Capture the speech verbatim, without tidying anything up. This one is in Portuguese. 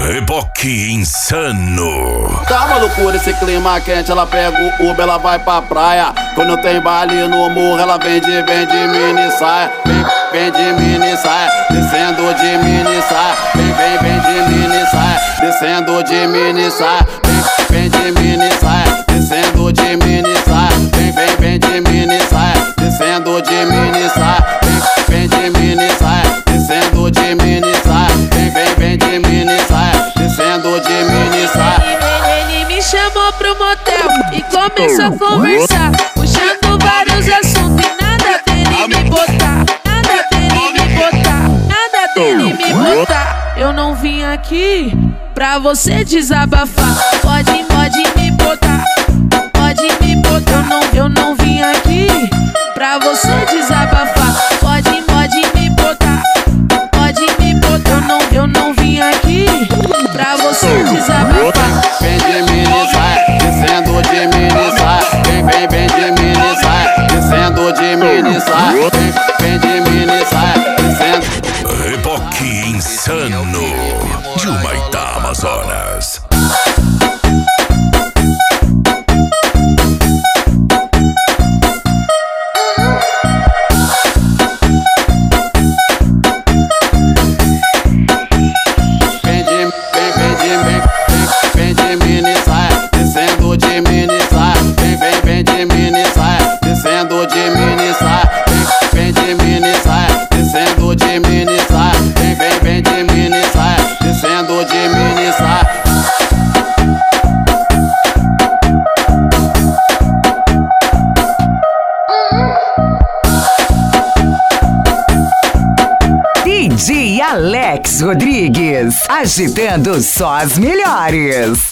Reboque insano. Tá uma loucura esse clima quente, ela pega o Uber, ela vai pra praia. Quando tem baile no morro, ela vem de, vem de mini saia. Vem, vem de mini saia, descendo de mini saia. Vem, vem, vem de mini saia, descendo de mini saia. Vem, vem de mini saia, descendo de mini saia. Vem, vem, vem de mini saia, descendo de mini saia. Vem, vem de mini saia, descendo de mini saia. Vem, vem, vem de mini saia, descendo de mini saia. Ele me chamou pro motel e começou a conversar, puxando vários assuntos e nada dele me botar, nada dele me botar, nada dele me botar. Eu não vim aqui pra você desabafar. Pode, pode me botar, pode me botar. Eu não, eu não vim aqui pra você desabafar. Pode, pode me botar, pode me botar. Eu não, eu não vim aqui pra você desabafar. Vem de mini saia, descendo de mini saia. Vem, vem, vem de mini saia, descendo de mini saia. Vem, vem de mini saia, descendo. Reboque insano de Humaitá, Amazonas. Vem de, vem, vem de, vem, vem, vem de mini saia, descendo de mini saia. Vem, vem, vem de mini saia, descendo de mini saia. Vem, vem de mini saia, descendo de mini saia. Vem, vem, vem de mini saia, descendo de mini saia. D J Alex Rodrigues, agitando só as melhores.